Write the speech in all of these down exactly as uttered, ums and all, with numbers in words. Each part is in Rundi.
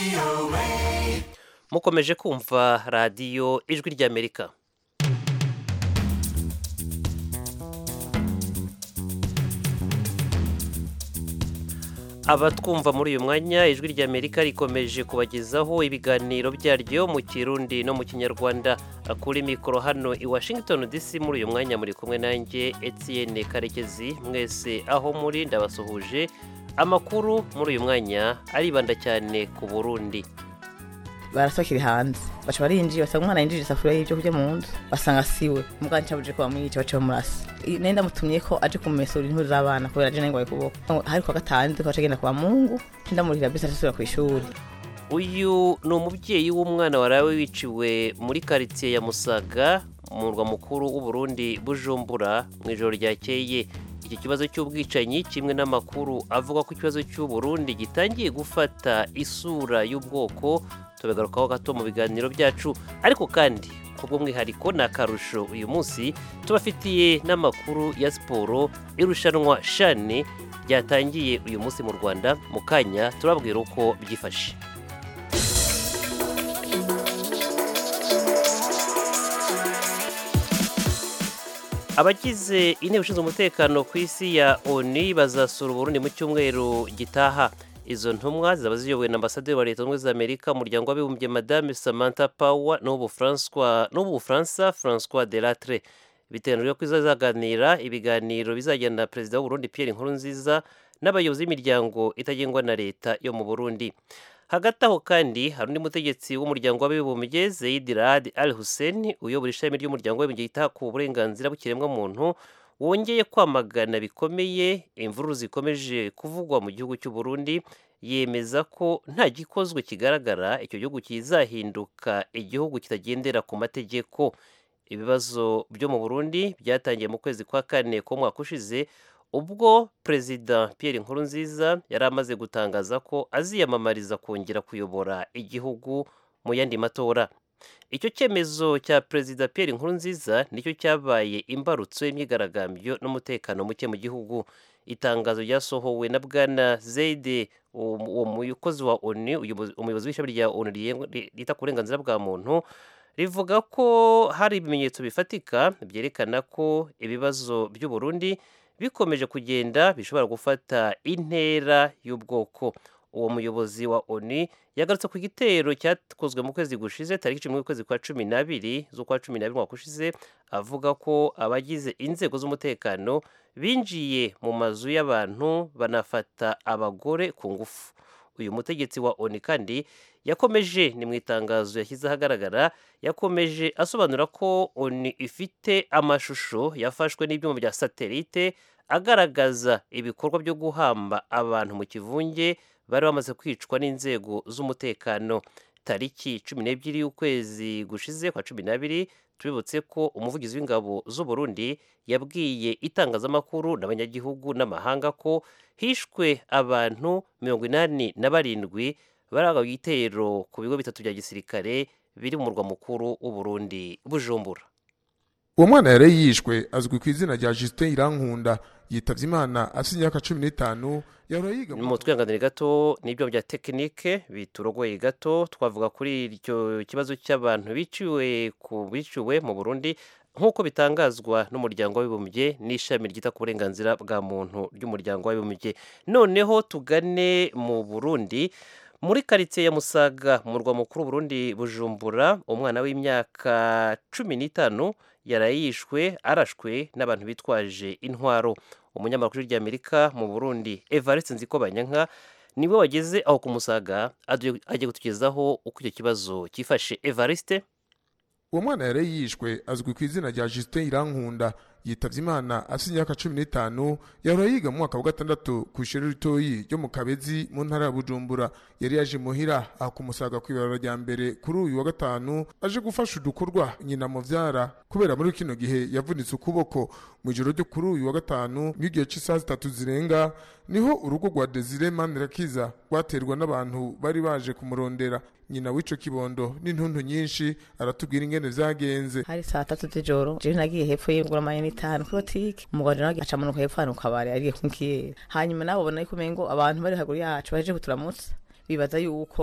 mukomeje kumva radiyo ijwi ry'Amerika. abatwumva muri uyu mwanya ijwi ry'Amerika rikomeje kubagezaho ibiganiro byaryo mu Kirundi no mu Kinyarwanda. Kuri mikoro hano i Washington D C muri uyu mwanya muri kumwe nanjye Etienne Karekezi. Mwese aho muri ndabasuhuje. Amakuru muri uyu mwanya aribanda cyane ku Burundi. Barasakiri hanze baca barinjiye basanga umwana yinjije isafuriya y'ibyo kurya mu nzu basanga siwe muganga cyabuje ko bamwica baca bamurasa. Nenda mutumye ko aje kumesura inkuru z'abana kubera aje nengwaye kuboko hari kwa gatanu ko acagenda kwa Mungu ndamurira bisa asubira ku ishuri. Uyu ni umubyeyi w'umwana warawe wiciwe muri quartier ya Musaga mu murwa mukuru w'u Burundi Bujumbura mu ijoro ryakeye. Iki kibazo cy'ubwicanyi kimwe n'amakuru avuga ko ikibazo cy'u Burundi gitangiye gufata isura y'ubwoko tubegarukaho gato mu biganiro byacu, ariko kandi kubwo mwihariko na karusho uyu munsi tubafitiye n'amakuru ya siporo. Irushanwa shane ryatangiye uyu munsi mu Rwanda, mu kanya turabwira uko byifashe. Abagize inteko ishinzwe umutekano ku isi ya O N U bazasura Burundi mu cyumweru gitaha. Izo ntumwa zaba ziyobowe na ambasaderi wa Leta Zunze Ubumwe za Amerika, umuryango w'abibumbye Madame Samantha Power n'ubu François n'ubu França François Delattre. Biteganijwe ko izaganira ibiganiro bizagenda na Perezida w'u Burundi Pierre Nkurunziza n'abayobozi b'imiryango itagengwa na leta yo mu Burundi. Hagati aho kandi hari undi mutegetsi w'umuryango w'abibumbye Zeid Ra'ad Al Hussein uyobora ishami ry'umuryango w'abibumbye yita ku burenganzira bw'ikiremwa muntu wongeye kwamagana bikomeye imvururu zikomeje kuvugwa mu gihugu cy'u Burundi. Yemeza ko nta gikozwe kigaragara icyo gihugu kizahinduka igihugu kitagendera ku mategeko. Ibibazo byo mu Burundi byatangiye mu kwezi kwa kane ko mwaka ushize ubwo Perezida Pierre Nkurunziza yari amaze gutangaza ko aziyamamariza kongera kuyobora igihugu mu yandi matora. Icyo cyemezo cya Perezida Pierre Nkurunziza nicyo cyabaye imbarutso y'imyigaragambyo n'umutekano muke mu gihugu. Itangazo ryasohowe na Bwana Zeid, uwo muyobozi wa O N U, umuyobozi w'ishami rya O N U ryita ku burenganzira bwa muntu, rivuga ko hari ibimenyetso bifatika byerekana ko ibibazo by'u Burundi bikomeje kugenda bishobora gufata intera y'ubwoko. Uwo muyobozi wa O N U yagarutse ku gitero cyakozwe mu kwezi gushize tariki cumi kwezi kwa cumi n'abiri z'ukwa cumi n'abiri mwaka ushize, avuga ko abagize inzego z'umutekano binjiye mu mazu y'abantu banafata abagore ku ngufu. Uyu mutegetsi wa O N U kandi yakomeje, ni mu itangazo yashyize ahagaragara, yakomeje asobanura ko O N U ifite amashusho yafashwe n'ibyuma bya satelite agaragaza ibikorwa byo guhamba abantu mu kivunge bari bamaze kwicwa n'inzego z'umutekano. Tariki cumi n'ebyiri y'ukwezi gushize kwa cumi n'abiri tubibutse ko umuvugizi w'ingabo z'u Burundi yabwiye itangazamakuru n'abanyagihugu n'amahanga ko hishwe abantu mirongo inani na barindwi baragawe igitero ku bigo bitatu bya gisirikare biri mu murwa mukuru w'u Burundi Bujumbura. Uwo mwana yari yishwe azwi ku izina rya Justin Irankunda, yitavye Imana afite imyaka cumi n'itanu. Yaroyiga mu twihanganire gato n'ibyo bya tekinike biturogoye gato. Twavuga kuri icyo kibazo cy'abantu biciwe ku biciwe mu Burundi nk'uko bitangazwa n'umuryango w'abibumbye n'ishami ryita ku burenganzira bwa muntu ry'umuryango w'abibumbye. Noneho tugane mu Burundi muri quartier ya Musaga mu murwa mukuru Burundi Bujumbura. Umwana w'imyaka cumi n'itanu yarayishwe arashwe n'abantu bitwaje intwaro. Umunyamakuru ry'Amerika mu Burundi Evariste Nzikobanyanka niwe wageze aho ku Musaga agiye kutugezaho uko icyo kibazo cyifashe. Evariste: uwo mwana yari yishwe azwi ku izina rya Justin Irankunda, yitavye Imana afite imyaka cumi n'itanu. Yahora yiga mu mwaka wa gatandatu ku ishuri ritoyi ryo mu Kabezi mu ntara ya Bujumbura. Yari yaje muhira aho ku Musaga kw'ibarabara rya mbere kuri uyu wa gatanu aje gufasha udukorwa nyina muvyara, kubera muri kino gihe yavunitse ukuboko. Mu ijoro ryo kuri uyu wa gatanu n'igihe cy'isaha zitatu zirenga niho urugo rwa Desire Manirakiza rwaterwa n'abantu bari baje kumurondera. Nyina w'ico kibondo n'intuntu nyinshi aratubwira ingene vyagenze. Hari saa tatu z'ijoro je nagiye hepfo y'ingura amayeni itanu kuri botike, umugabo nagiye aca manuka hepfo hano kabare ariye kunkiyera. Hanyuma nabo bona yuko mengo abantu bari haguru yacu baje kuturamutsa bibaza yuko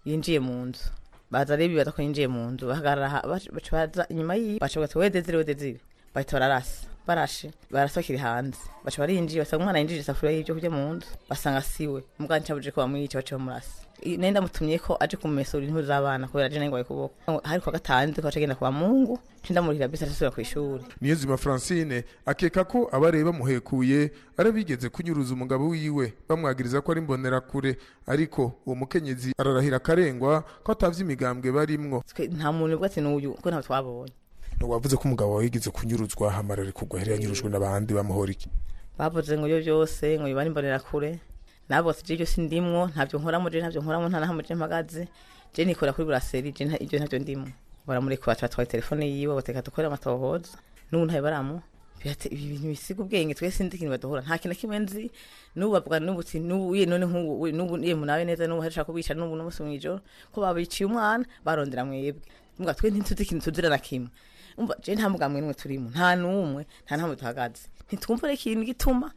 yinjiye mu nzu baza rero bibaza ko yinjiye mu nzu bahagarara baca baza inyuma yiwe baca bagati we Desire we Desire bahita bararasa barashe barasohokera hanze baca barinjiye basanga umwana yinjije isafuriya y'ibyo kurya mu nzu basanga siwe umugabo ncabuje ko bamwica baca bamurasa nenda mutumye ko aje kumesura inturu z'abana kubera je nengwaye kuboko hari kwa gatandatu ko agenda kwa Mungu cinda murira bisa asubira ku ishuri. Niyonzima Francine akeka ko abareba muhekuye arabigeze kunyuruza umugabo wiwe bamwagiriza ko ari mbonera kure ariko uwo mukenyezi ararahira karengwa ko atavye imigambwe barimwo. Nta muntu bwate n'uyu ko nta twabonye. No wavuze ko umugabo wawe yigeze kunyuruzwa hamarare kugwa heri yanyurujwe n'abandi bamuhora iki? Bavuze ngo yo byose ngo bibani mbonera kure. Nabo sije byo sindimwo ntavyo nkora mu je ntavyo nkora mu ntana hamuje mpagaze je nikora kuri brasserie je nta ibyo ntavyo ndimwo baramureka batwatwaye telefone yiwe bateka tukora amatohoza n'ubu ntaye baramu byate ibi bintu bisiga ubwenge twese ndikini badohora nta kintu kimenzi n'ubu bavuga n'ubu ti n'ubu ye none nk'ubu n'ubu ye munabe neza n'ubu harashaka kubica n'ubu n'umunsi mwijoro ko babiciye umwana barondera mwebwe mbwa twe ntituzi ikintu tuzira na kimwe umva je nta mugamwe n'umwe turimo nta n'umwe nta ntamwe tuhagaze ntitwumva ikintu gituma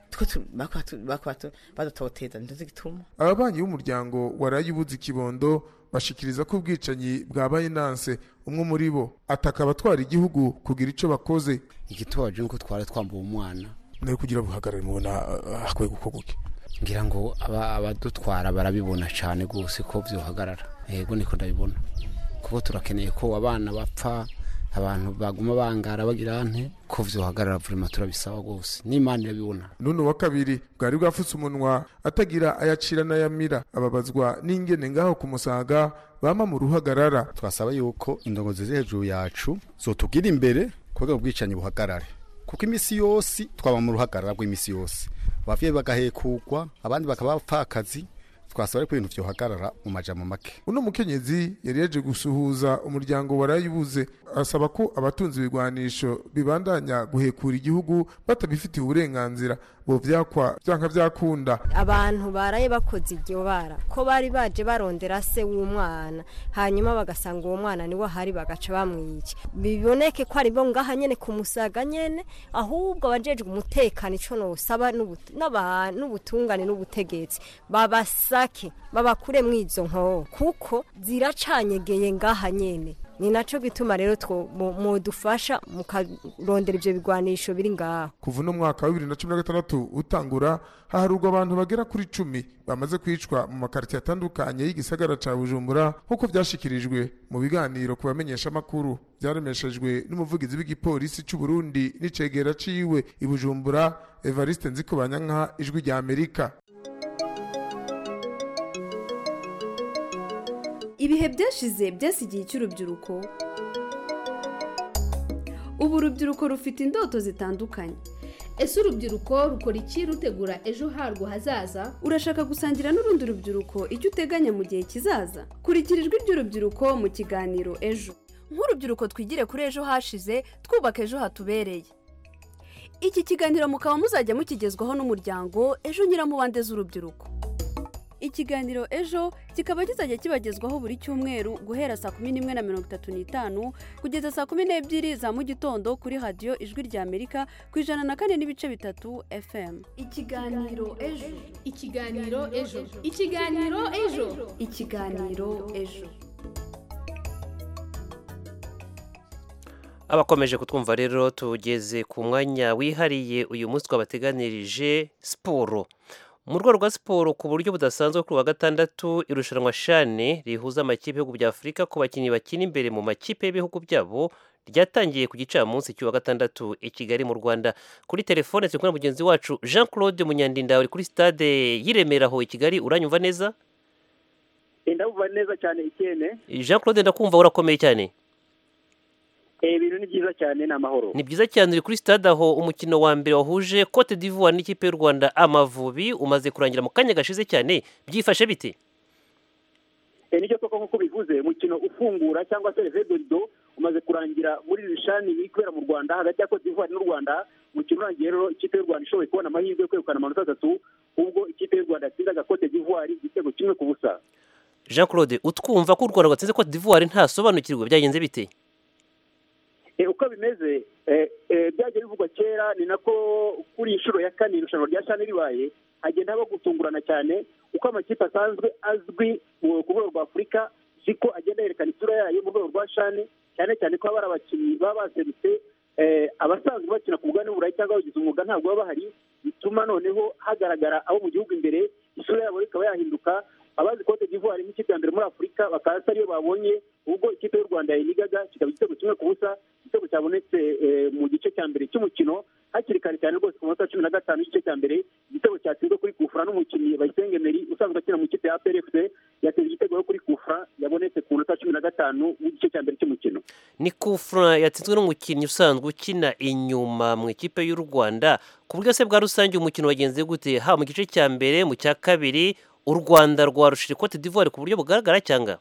badutoteza ntuzi gituma. Ababanyi b'umuryango waraye ubuze ikibondo bashikiriza ko ubwicanyi bwabaye nanse umwe muri bo ataka abatwara igihugu kugira ico bakoze. Igitoje nuko twara twambuye umwana nayo kugira buhagarare mubona akwiye gukoguke ngira ngo aba abadutwara barabibona cyane gose ko byohagarara yego niko ndabibona kuko turakeneye ko abana bapfa abantu baguma bangara bagira nte ko vyohagarara vurima turabisaba gose n'Imana irabibona. None wa kabiri bwari bwafutse umunwa atagira ayacira na yamira ababazwa n'ingene ngaho kumusaga bama mu ruhagarara. Twasaba yuko indongozi z'hejuru yacu zotugira imbere kugira ubwicanyi buhagarare kuko imisi yose twaba mu ruhagarara rw'imisi yose bavye bagahekugwa abandi bakaba bapfakazi twasaba ko ibintu vyohagarara mu majambo make. Uno mukenyezi yari yaje gusuhuza umuryango warayibuze asaba ko abatunzi bigwanisho bibandanya guhekura igihugu batabifitiye uburenganzira bo vyakwa byanka vyakunda. Abantu baraye bakoze iryo bara ko bari baje barondera se w'umwana hanyuma bagasanga uwo mwana ni wahari bagaca bamwica biboneke ko ari bo ngaha nyene kumusaga nyene ahubwo abajejwe umutekano ico no saba n'ubutungane n'ubutegetsi babasake babakure mwizo nko kuko ziracanyegeye ngaha nyene ni naco gituma rero two modufasha mukarondera ivyo bigwanisho biri ngaho. Kuva no mwaka wa bibiri na cumi na gatandatu utangura haharurwa abantu bagera kuri cumi bamaze kwicwa mu makarti atandukanye y'igisagara ca Bujumbura nkuko vyashikirijwe mu biganiro ku bamenyesha makuru byaremeshejwe n'umuvugizi w'igipolisi cy'u Burundi n'icegera ciwe i Bujumbura Evariste Nzikobanyanka ijwi rya Amerika. Ibihe byashize byasigiye cy'urubyiruko ubu urubyiruko rufite indoto zitandukanye. Ese urubyiruko rukora iki rutegura ejo harwo hazaza? Urashaka gusangira n'urundi rubyiruko icyo uteganya mu gihe kizaza? Kurikira ijwi ry'urubyiruko mu kiganiro ejo. Nk'urubyiruko twigire kuri ejo hashize twubaka ejo hatubereye. Iki kiganiro mukaba muzajya mukigezwaho n'umuryango Ejo Nyiramubande z'urubyiruko. Ikiganiro ejo kikaba kizajya kibagezwaho buri cyumweru guhera saa kumi n'imwe na mirongo itatu n'itanu kugeza saa kumi n'ebyiri za mu gitondo kuri radio Ijwi rya Amerika ku ijana na kane n'ibice bitatu F M. Ikiganiro ejo ikiganiro ejo ikiganiro ejo ikiganiro ejo. Abakomeje kutwumva rero tugeze ku mwanya wihariye uyu munsi twabateganirije siporo. Mu rwego rwa siporo ku buryo budasanzwe kuri wa gatandatu irushanwa shane rihuza amakipe y'ibihugu bya Afurika ku bakinnyi bakina imbere mu makipe y'ibihugu byabo ryatangiye ku gicamunsi cy'uwa gatandatu i Kigali mu Rwanda. Kuri telefone turi kumwe na mugenzi wacu Jean Claude Munyandinda uri kuri stade y'Iremera aho i Kigali. Uranyumva neza? Ndabumva neza cyane ikene. Jean Claude ndakumva urakomeye cyane. Eh ibintu ni byiza cyane n'amahoro. Ni byiza cyane uri kuri stade aho umukino wa mbere wahuje Cote d'Ivoire n'ikipe y'u Rwanda Amavubi umaze kurangira mu kanya gashize cyane byifashe bite? Eh nicyo koko nkuko bivuze umukino ufungura cyangwa se Revedo umaze kurangira muri rishani ikwera mu Rwanda hagati ya Cote d'Ivoire n'u Rwanda. Umukino urangiye rero ikipe y'u Rwanda ishoboye kubona amahirwe yo kwegukana amanota atatu ubwo ikipe y'u Rwanda yatsindaga Cote d'Ivoire igitego kimwe ku busa. Jean Claude utwumva ko u Rwanda rwatsinze Cote d'Ivoire ntasobanukirwe byagenze bite? Uko bimeze byagiye bivugwa kera ni nako kuri inshuro ya kane irushanwa rya shane ribaye hagenda haba gutungurana cyane uko amakipe asanzwe azwi ku rwego rwa afurika siko agenda yerekana isura yayo mu rwego rwa shani cyane cyane ko haba hari abakinnyi baba baserutse abasanzwe bakina ku mugabane w'uburayi cyangwa bagize umwuga ntabwo baba bahari, bituma noneho hagaragara abo mu gihugu imbere, isura yabo ikaba yahinduka. Abazi Cote d'Ivoire nk'ikipe ya mbere muri Afurika bakaba ariyo babonye, ubwo ikipe y'u Rwanda yinigaga kikaba igitego kimwe ku busa, igitego cyabonetse mu gice cya mbere cy'umukino hakiri kare cyane rwose ku munota cumi na gatanu w'igice cya mbere, igitego cyatsinzwe kuri kufura n'umukinnyi Bayisenge Emery usanzwe akina mu ikipe ya A P R F C, yatsinze igitego kuri kufura yabonetse ku munota cumi na gatanu w'igice cya mbere cy'umukino. Ni kufura yatsinzwe n'umukinnyi usanzwe ukina inyuma mu ikipe y'u Rwanda. Ku buryo se bwa rusange umukino wagenze gute, ha mu gice cya mbere, mu cya kabiri u Rwanda rwarushije Cote d'Ivoire ku buryo bugaragara cyangwa?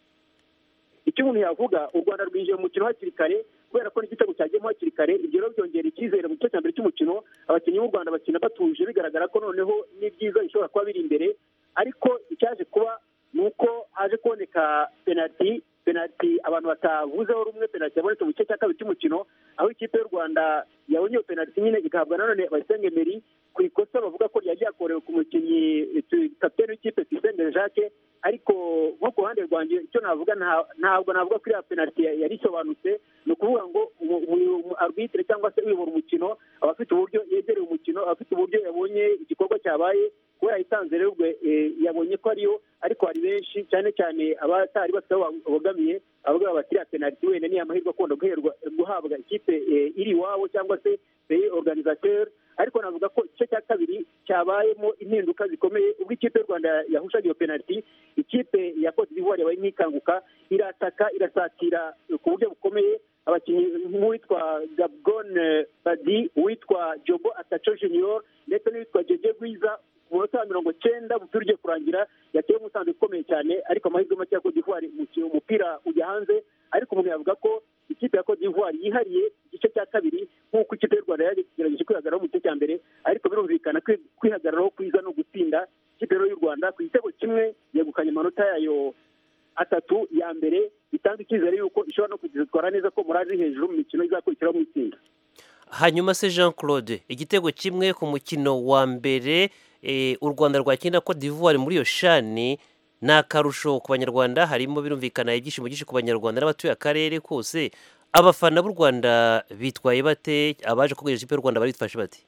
Icyo umuntu yavuga, u Rwanda rwinjiye mu mukino hakiri kare kubera ko n'igitego cyagiyemo hakiri kare, ibyo rero byongera icyizere mu gice cya mbere cy'umukino. Abakinnyi b'u Rwanda bakina batuje, bigaragara ko noneho n'ibyiza bishobora kuba biri imbere, ariko icyaje kuba ni uko haje kuboneka penaliti penaliti abantu batavuzeho rumwe, penaliti yabonetse mu gice cya kabiri cy'umukino, aho ikipe y'u Rwanda yabonye iyo penaliti nyine igahabwa nanone Bayisenge Emery ku ikosa bavuga ko ryari ryakorewe ku mukinnyi kapiteni w'ikipe Tuyisenge Jacques. Ariko nko ku ruhande rwanjye icyo navuga, ntabwo navuga ko iriya penaliti yari isobanutse. Ni ukuvuga ngo arbitre cyangwa se uyobora umukino aba afite uburyo yegereye umukino, aba afite uburyo yabonye igikorwa cyabaye, kuba yayitanze rero yabonye ko ariyo, ariko hari benshi cyane cyane abatari bafite aho babogamiye abavuga bati iriya penaliti wenda ni amahirwe akunda guhabwa ikipe iri iwabo cyangwa se pays organisateur. Ariko navuga ko igice cya kabiri cyabayemo impinduka zikomeye, ubwo ikipe y'u Rwanda yahushaga iyo penaliti, ikipe ya Cote d'Ivoire yabaye nk'ikanguka, irataka irasatira ku buryo bukomeye. Abakinnyi nk'uwitwa Gabgon Badi, uwitwa Jobo Atacho Junior ndetse n'uwitwa Jeje Gwiza ku munota wa mirongo cyenda umupira ugiye kurangira yatewe umusanzu ukomeye cyane, ariko amahirwe make ya Cote d'Ivoire umupira ujya hanze. Ariko umuntu yavuga ko ikipe ya Cote d'Ivoire yihariye igice cya kabiri nk'uko ikipe y'u Rwanda yagerageje kwihagararaho mu gice cya mbere, ariko birumvikana kwihagararaho kwiza no gutsinda. Ikipe y'u Rwanda ku gitego kimwe yegukanye amanota yayo atatu ya mbere, bitanga icyizere yuko ishobora no kugitwara neza ko morali iri hejuru mu mikino izakurikiraho mu itsinda. Hanyuma se Jean Claude, igitego kimwe ku mukino wa mbere e, u Rwanda rwakina Cote d'Ivoire muri iyo shani ni akarusho ku Banyarwanda, harimo birumvikana ibyishimo byinshi ku Banyarwanda n'abatuye akarere kose. Abafana b'u Rwanda bitwaye bate? Abaje kubwira ikipe y'u Rwanda baritwashe bate?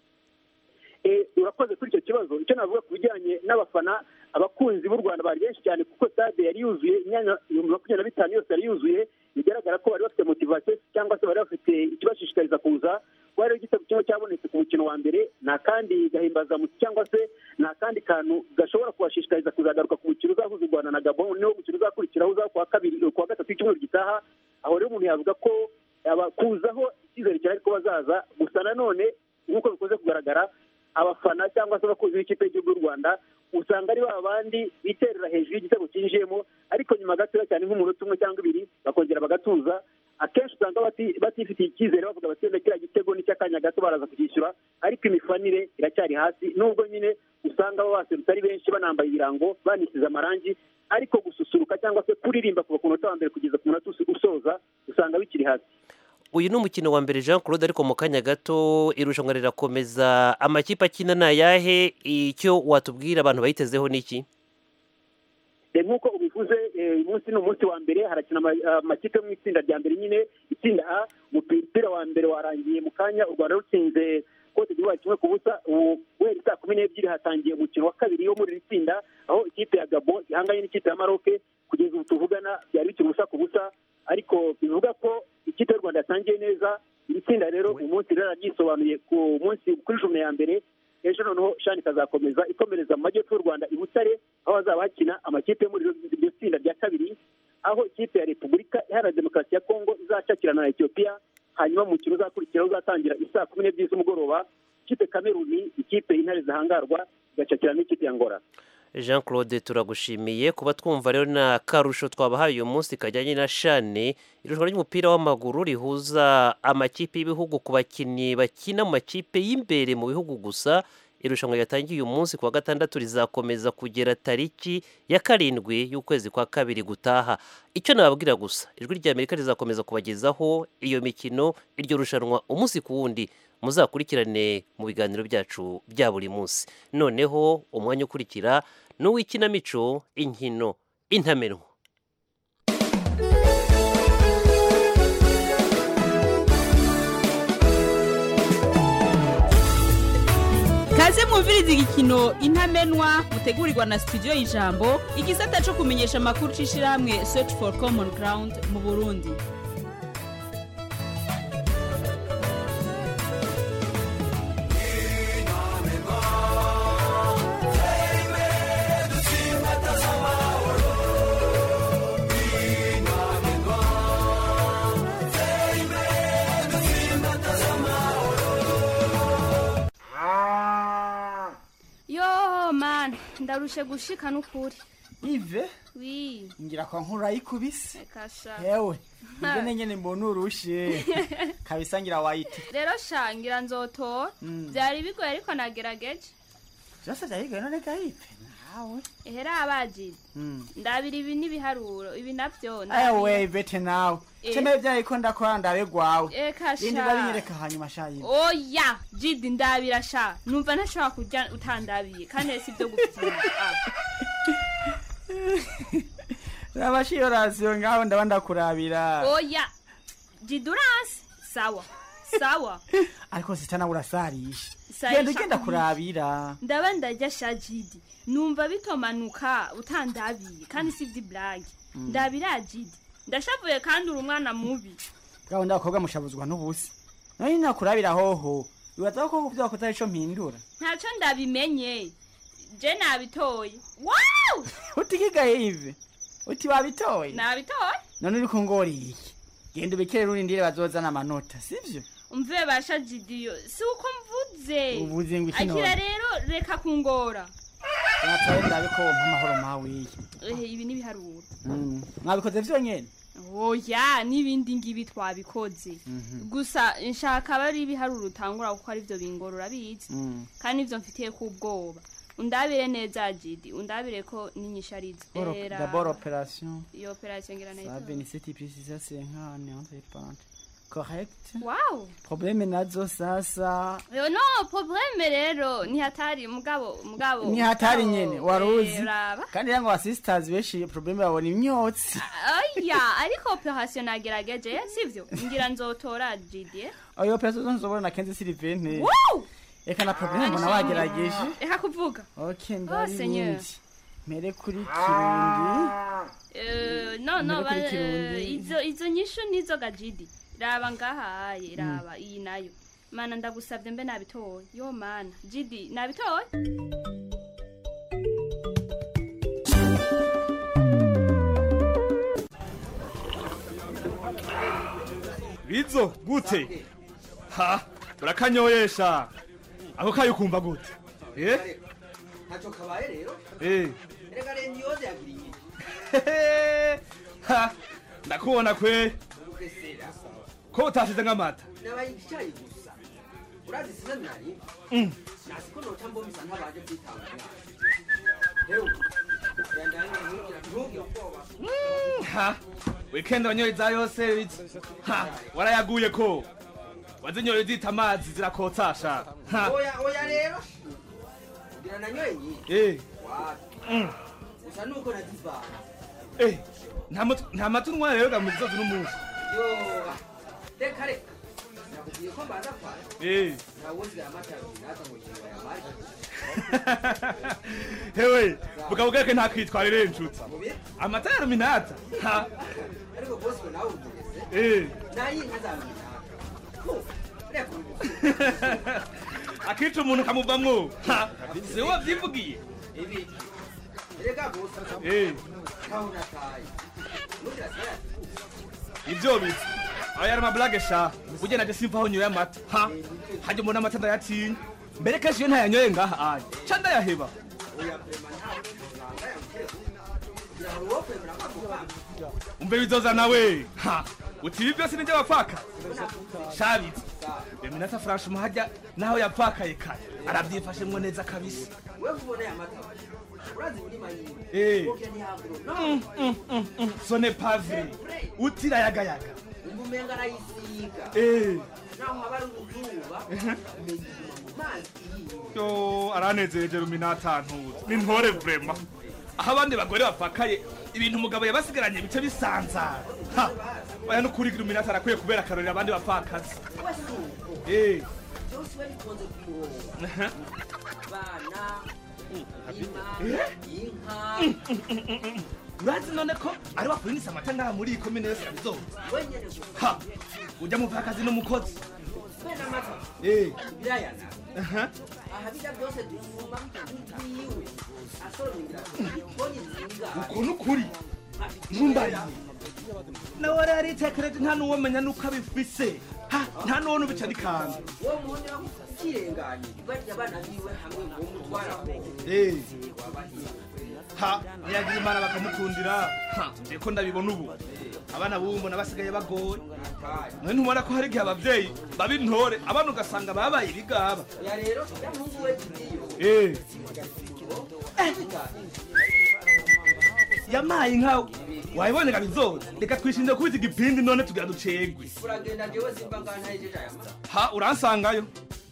Eh, urakoze kuri icyo kibazo. Icyo navuga ku bijyanye n'abafana, abakunzi b'u Rwanda bari benshi cyane kuko stade yari yuzuye, imyanya makumyabiri na bitanu yose yari yuzuye, bigaragara ko bari bafite motivation cyangwa se bari bafite ikibashishikariza kuza. Wari igitego kimwe cyabonetse ku mukino wa mbere, nta kandi gahimbaza mu cyangwa se nta kandi kantu gashobora kubashishikariza kuzagaruka ku mukino uzahuza u Rwanda na Gabon, niwo mukino uzakurikiraho uza kuwa kabiri kuwa gatatu w'icyumweru gitaha. Aho rero umuntu yavuga ko abakuzaho icyizere cyari ko bazaza, gusa nanone nk'uko bikoze kugaragara abafana cyangwa se abakunzi b'ikipe y'igihugu y'u Rwanda usanga ari ba bandi biterera hejuru y'igitego cyinjiyemo, ariko nyuma gatoya cyane nk'umunota umwe cyangwa ibiri bakongera bagatuza. Akenshi usanga batifitiye icyizere, bavuga bati wenda kiriya gitego ni cy'akanya gato baraza kugishyura, ariko imifanire iracyari hasi. Nubwo nyine usanga abo baserutse ari benshi banambaye ibirango banisize amarangi, ariko gususuruka cyangwa se kuririmba kuva ku munota wa mbere kugeza ku munota usoza usanga bikiri hasi. Uyu ni umukino wa mbere Jean Claude, ariko mu kanya gato irushanwa rirakomeza. Amakipe akina ni ayahe? Icyo watubwira abantu bayitezeho ni iki? Nk'uko ubivuze, uyu munsi ni umunsi wa mbere, harakina amakipe mu itsinda rya mbere nyine, itsinda A. Umupira wa mbere warangiye mu kanya, u Rwanda rutsinze Cote d'Ivoire kimwe ku busa. Ubu guhera saa kumi n'ebyiri hatangiye umukino wa kabiri wo muri iri tsinda, aho ikipe ya Gabon ihanganye n'ikipe ya Maroc. Kugeza ubu tuvugana byari bikiri ubusa ku busa, ariko bivuga ko ikipe y'u Rwanda yatangiye neza. Iri tsinda rero uyu munsi rero ryisobanuye ku munsi kuri jumwe ya mbere. Ejo noneho shani ikazakomeza ikomereza mu majyepfo y'u Rwanda i Butare, aho hazaba hakina amakipe muri iryo tsinda rya kabiri, aho ikipe ya Repubulika Iharanira Demokarasi ya Kongo izacakirana na Ethiopia. Hanyuma mu mukino uzakurikiraho uzatangira isaa kumi n'ebyiri z'umugoroba, ikipe Kameruni, ikipe Intare Zihangarwa igacakirana n'ikipe ya Ngora. Jean Claude, turagushimiye kuba twumva rero na karusho twabahaye uyu munsi kajyanye na shane, irushanwa ry'umupira w'amaguru rihuza amakipe y'ibihugu ku bakinnyi bakina mu makipe y'imbere mu bihugu gusa. Irushanwa yatangiye uyu munsi kuwa gatandatu rizakomeza kugera tariki ya karindwi y'ukwezi kwa kabiri gutaha. Icyo nababwira gusa, ijwi rya Amerika rizakomeza kubagezaho iyo mikino, iryo rushanwa umunsi ku wundi. muzakurikirane mu biganiro byacu bya buri munsi. Noneho umwanya ukurikira n'uw'ikinamico inkino intamenwa. Kaze mwumviriza igikino intamenwa mutegurirwa na studio y'Ijambo igisata cyo kumenyesha amakuru cishirahamwe Search for Common Ground mu Burundi. Ndarushe gushika n'ukuri. Ive? Oui. Ngira kwa nkura ikubise. Kasha. Yewe. Ive nenyene mbona urushe. Kabisa ngira wayiti. Rero shangira nzotora. Byari bigoye ariko nagerageje. Jasa jayiga none kayipe. Nawe. Ehera abaji. Ndabira ibi nibiharuro, ibi navyo. Ayewe bete nawe. Cheme byaye ko ndakora ndabe gwawe. Eh kasha. Indi barinyereka hanyuma shayi. Oya, jidi ndabira sha. Numva ntashaka kujya utandabiye kandi si byo gupfira. Rabashiyo rasiyo ngaho ndabanda kurabira. Oya. Jiduras sawa. Sawa. Ariko sitana urasarisha. Genda genda kurabira. Ndabanda jya shajidi. Numva bitomanuka utandabiye kandi si byi blague. Ndabira jidi. Ndashavuye kandi uri umwana mubi. Gaho ndakobwa mushabuzwa n'ubusi. Nari nakurabira hoho. Iwaza ko kuvyo kutaye ico mpindura. Ntaco ndabimenye. Je nabitoye. Wow! Utikigaye ive. Uti wabitoye? Nabitoye. None uri kungora iki? Genda ubikere ruri ndire bazozana amanota, sivyo? Umve basha jidiyo. Si uko mvuze. Uvuze ngo ikino. Akira rero reka kungora. Natwaye ndabiko mpamahoro mawe. Eh ibi nibiharuro. Mm. Mwabikoze vyo nyene? Oya nibindi ngibi twabikoze. Gusa nshaka bari biharuro utangura uko ari byo bingorora bizi. Kandi ivyo mfitiye ku bwoba. Undabire neza jidi, undabire ko ninyisharize. Era. D'abord opération. Iyo opération ngira neza. Ça vingt-sept plus six c'est nkane entre pente. Correct. Wow. Problème nazo sasa. Yo no, problème rero ni hatari mugabo mugabo. Ni hatari nyene waruzi. Kandi yango assistants beshi problème babona imyotsi. Aya, ariko opération nagerageje sivyo? Ngira nzotora jidi. Ayo opération nzobona na Kenze Sylvain. Wow! Eka na problème mbona wagerageje. Eka kuvuga. Okay, ndari. Mere kuri kirundi. Eh, no no, izo izo nyisho nizo gajidi. Raba ngahaye, raba iyi nayo. Mana ndagusabye mbe nabitoye. Yo mana, jidi nabitoye. Bizo gute? Ha, urakanyoyesha. Ako kayo kumva gute? Eh? Nacho kabaye rero? Eh. Reka rengi yose yagiriye. Ha, ndakubona kwe. Ko utashize nkamata. Nabaye icyayi gusa. Urazi sinari? Mm. Nasiko no tambo bisa nkabaje kwitanga. Hewe. Yandanye ngira ntugira ubwoba. Ha, weekend wanyoyeza yose bizi. Ha, warayaguye ko. Wazinyoye zita amazi zirakotasha. Ha. Oya oya rero. Ngira nanyoye nyi. Eh. Wa. Mm. Usa nuko nazivana. Eh. Nta nta matunwa rero gamuzoza n'umuntu. Yo. Reka reka. Nakugiye ko mbaza kwa. Eh. Nawuzi amata naza ngo kinga ya mari. Hewe, bukavuga ko nta kwitwarire inshuti. Amata ya ruminata. Ha. Ariko boss ko nawe ugeze. Eh. Nayi nkazamina. Akica umuntu kamuvamwo. Ha. Se wavyivugiye. Ibi. Reka boss. Eh. Kauna kai. Nugira sera. Ibyo biti. Aya ari mablage sha. Uje naje simva honyo ya mata. Ha. Haje mbona amata ndayatinya. Mbere kashi yo ntayanyoye ngaha aje. Canda yaheba. Oya prema ntawe. Umbe bizoza nawe. Ha. Utibi byose nije bapfaka. Shabitse. Beminata franchement hajya naho yapfakaye kare. Arabyifashemwe neza kabisa. Wewe ubone amata. Urazi muri manyi. Eh. Ce n'est pas vrai. Utira yaga yaga. Umbumenga rayisiga. Eh. naho haba ari uruzuba yo aranezereje ruminata ntuzi ni ntore vrema aho abandi bagore bapfakaye ibintu umugabo yabasigaranye bice bisanzara ha oya no kuri ruminata arakwiye kubera akarorero abandi bapfakazi eh byose bari konze ku murongo bana inka urazi none ko ari wafurinisa amata ngaha muri iyi komine yose yabizoza ha ujya mu vakazi n'umukozi bena amata eh birayana aha bijya byose dusuma ntiyiwe asoromera ikoni nzinga uko n'ukuri ntumbaye nawe rero itekereje nta n'uwamenya n'uko abifise ha nta n'uwo n'ubica n'ikanda uwo muntu yakirenganye barya abana biwe hamwe ngo mutwara ko eh ha yagira imana bakamukundira ha ndeko ndabibona ubu abana bumbo nabasigaye bagoye none ntubona ko hari igihe abavyeyi babintore abana ugasanga babaye ibigaba ya rero yamungu we tiyo eh yamaye inka wayiboneka bizoza reka twishinde kubita igipindi none tugira ducegwe uragenda jewe simba ngana yejeje aya ha uransangayo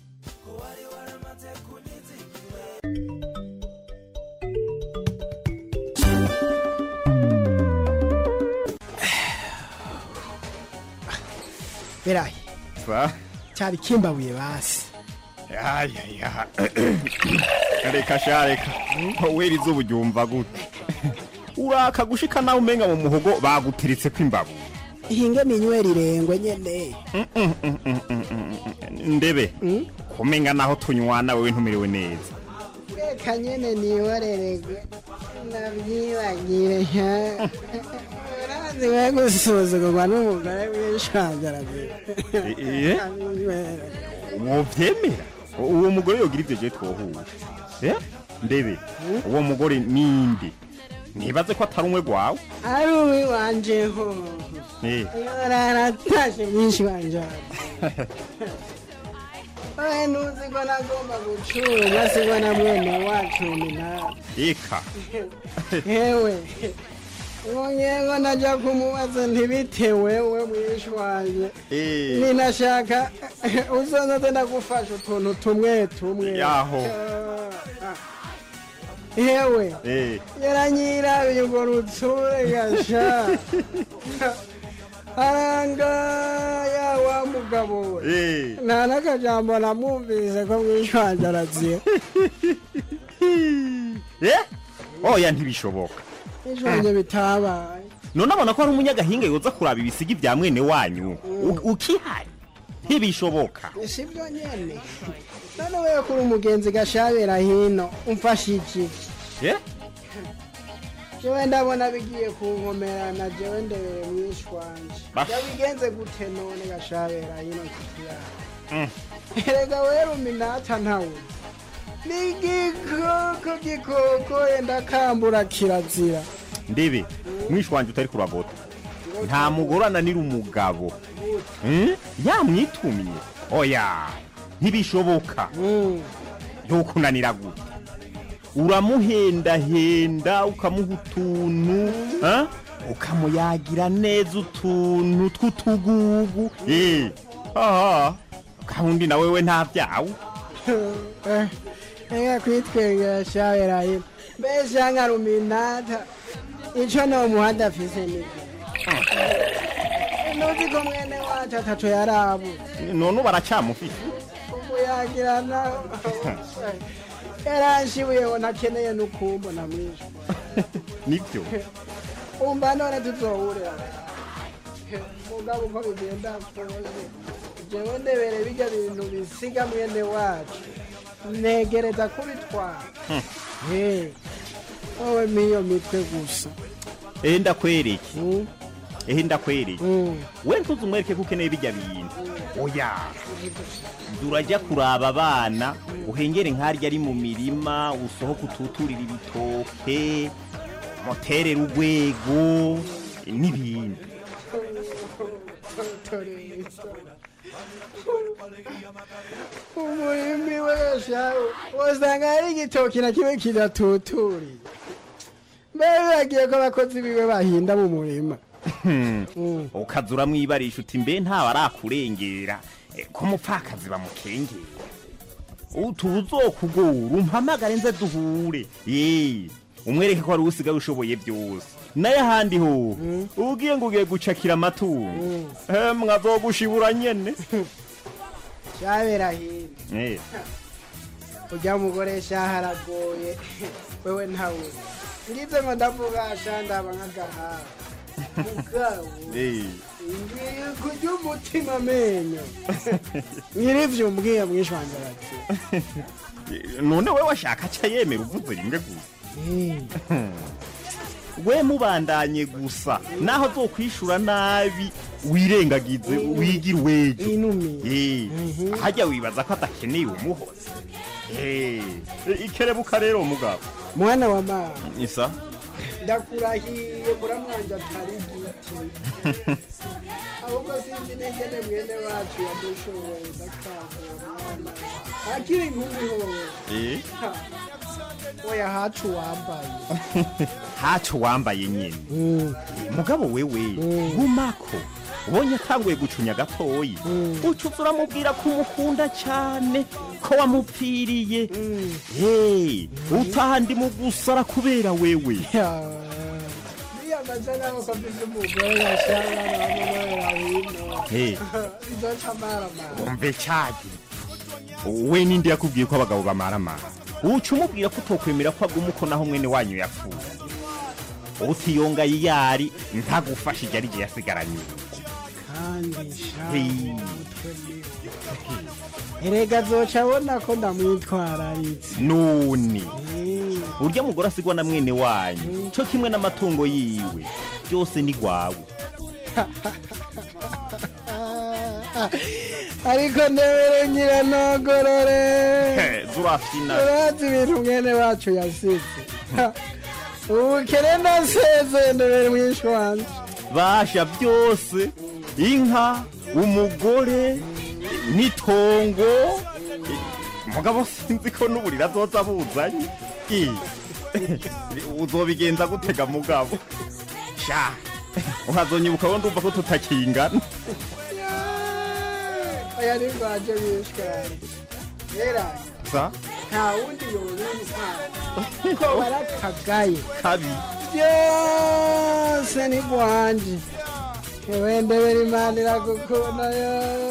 Berayi. Fa. Cyari kimbabuye basi. Ya ya ya. Reka shareka. Werizo uburyumva gute. Uraka gushika nawe umenga mu muhogo bagutiritse kwimbabu. Ihinge minyweri rengwe nyene. Ndebe. Kumenga naho tunywana wewe ntumiriwe neza. Reka nyene niwerererwe. Nabyibagire. Ziwe gusuzugurwa n'umugore w'ishangarazi. Eh? Wovyemera? Uwo mugore yogira ivyo je twohuye. Eh? Ndebe. Uwo mugore ninde? Nibaze ko atari umwe gwawe. Ari uwi wanje ho. Eh. Yorara tashe myinshi wanje. Oye nuzi ko nagomba gucunga sigo na mwene wacu mina. Eka. Ewe. Ngiyego naja kumubaza ntibitewe we mwishi wanje. Eh. Ninashaka uzoza tena gufasha utuntu tumwe tumwe. Yaho. Ewe. Eh. Yaranyira yugo rutsure gasha. Aranga ya wa mugabo we. Eh. Na nakajambo namumvise ko mwishwandaraziye. Eh? Oya ntibishoboka. Ijwanye bitabaye. None abona ko ari umunyagahinga yoza kuraba ibisigi bya mwene wanyu. Ukihari. Ntibishoboka. Sibyo nyene. None wewe kuri umugenzi gashabera hino umfashiki. Eh? Jewe ndabona bigiye kunkomerana jewe ndebere mwishwanje. Yabigenze gute none gashabera hino kitiya. Mm. Erega wewe minata ntawe. Nigikoko gikoko yenda kambura kirazira. Ndebe mwishwanje utari kuragota. Nta mugore ananira umugabo. Hmm? Yamwitumiye. Oya. Ntibishoboka. Mm. Ntukunanira gute. Uramuhenda henda ukamuha utuntu, ha? Ukamuyagira neza utuntu tw'utugugu. Eh. Aha. Kandi na wewe nta byawe. Eh. Ega kwitwengera shabera hino. Besha ngaruminata. Ico no muhanda afise ni. Nuzi ko mwene wacu ataco yarabu. None baracamufite. Umuyagirana. Eranshibuye wona keneye nukumbo na mwisho. Nibyo. Umba none tuzohure. Mugabo uko bigenda kose. Jewe ndebere bijya bintu bisiga mwene wacu. Negereza kubitwara. Eh. Owe miyo mitwe gusa. Eh ndakwereke. Eh ndakwereke. We ntuzi umwereke ko ukeneye bijya bintu. Oya. Durajya kuraba abana uhengere nkarya ari mu mirima usohoka ututurira ibitoke moterera urwego n'ibindi. Umurimi wesha wosanga ari igitoki na kimwe kidatuturi. Mbere yagiye ko abakozi biwe bahinda mu murima. Ukazura mwibarisha uti mbe nta barakurengera ko umupfakazi bamukengera utuzokugora umpamagare nze duhure ye umwereke ko ari usigaye ushoboye byose naye ahandi ho ugiye ngo ugiye gucakira amatungo eh mwazogushibura nyene cyabera hino eh ujya mugore shaharagoye wewe ntawe ngize ngo ndavuga shanda bangagaha mugabo eh ngiye kujya umutima menyo nyirivyo mbwiye mwishwanje bati none wewe washaka cha yemera uvuze rimwe gusa we mubandanye gusa naho zokwishura nabi wirengagize wigira weje eh hajya wibaza ko atakeneye umuhoze eh ikerebuka rero mugabo mwana wa mama isa ndakurahiye muramwanje atari giti ahubwo sinzi negene mwene wacu yadushoboye ndakangura akiri nk'ubiho eh oya hacu wambaye hacu wambaye nyine mugabo wewe gumako ubonye atanguye gucunya gatoyi ucuza uramubwira ko umukunda cyane ko wamupfiriye hey utaha ndi mu gusara kubera wewe niya mazana ko mbize umugore yashaka n'abana hino hey izoca marama umve cyagi we nindi yakubwiye ko abagabo bamaramara uca umubwira ko utokwemera ko aguma uko naho mwene wanyu yapfuye utiyonga yari ntagufasha ijya ari igihe yasigaranye erega zoca abona ko ndamwitwararitse none urya mugore asigwa na mwene wanyu cyo kimwe n'amatungo yiwe byose ni gwawe ariko ndebere ngira nogorore zurafina urazi ibintu mwene wacu yasize ubukene ndaseze ndebere mwinshi wanje basha byose inka umugore n'itongo mugabo sinzi ko n'uburira azoza buzanye uzobigenza gutega mugabo sha uhazonyibuka wo ndumva ko tutakingana aya ni rwaje bishwe era sa nta wundi yoyinsa ko barakagaye kabi byose ni bwanje wende beri imana iragukunda yo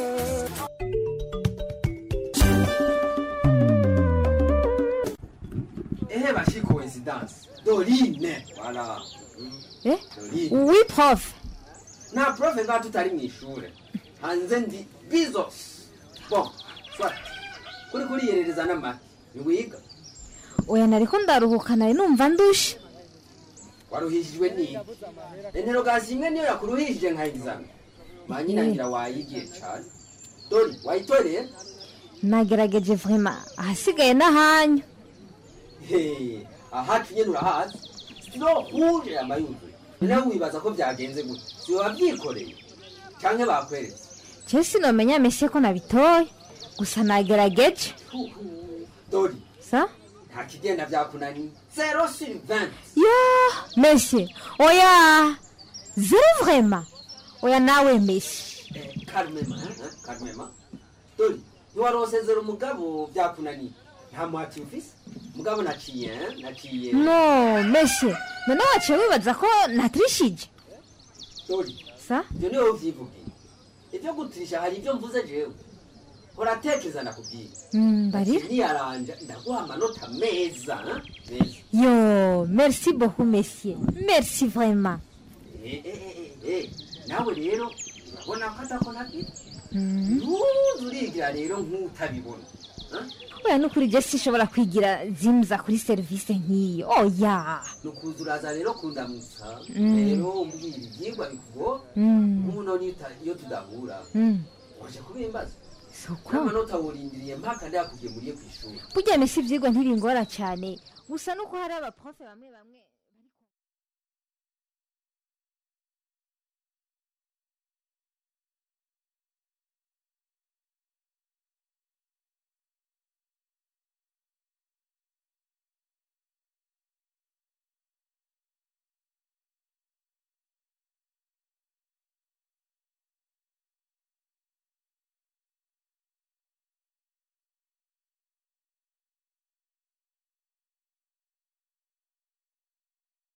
ehe bashi coincidence Dorine voilà eh oui prof na prof nga tutari mu ishure hanze ndi bizos bon soit kuri kuri yerereza n'amaki wiga oya nariko ndaruhuka nari numva ndushe waruhishijwe ni entero gashimwe niyo yakuruhishije nka examen manyina ngira wayigiye cyane Dori wayitoreye nagerageje vraiment ahasigaye n'ahanyu he aha kinye nurahazi no huje amayuzu nawe wibaza ko byagenze gute si wabyikoreye cyane bakweretse je sinomenya meshe ko nabitoye gusa nagerageje Dori sa nta kigenda byakunani zero sur vingt ya meshe oya zero vraiment oya nawe meshe Carmema Carmema Dori niwarose zero mugabo byakunani nta muhati ufise mugabo naciye naciye no meshe none waciye wibaza ko natrishije Dori sa byo niwe uvyivugiye ibyo gutirisha hari ibyo mvuze jewe uratekeza nakubwiye mbari niyaranja ndaguha amanota meza meza yo merci beaucoup monsieur merci vraiment eh eh eh nawe rero urabona ko atako nagira urigira rero nk'utabibona oya nukuri je sinshobora kwigira zimza kuri service nk'iyo oya nukuza uraza rero kundamutsa rero umbwira ibyigwa bikugo nk'uno iyo tudahura waje kubimbaza soko amanota worindiriye mpaka ndakugemuriye ku ishuri burya mesi ivyigwa ntibingora cyane gusa nuko hari abaprofe bamwe bamwe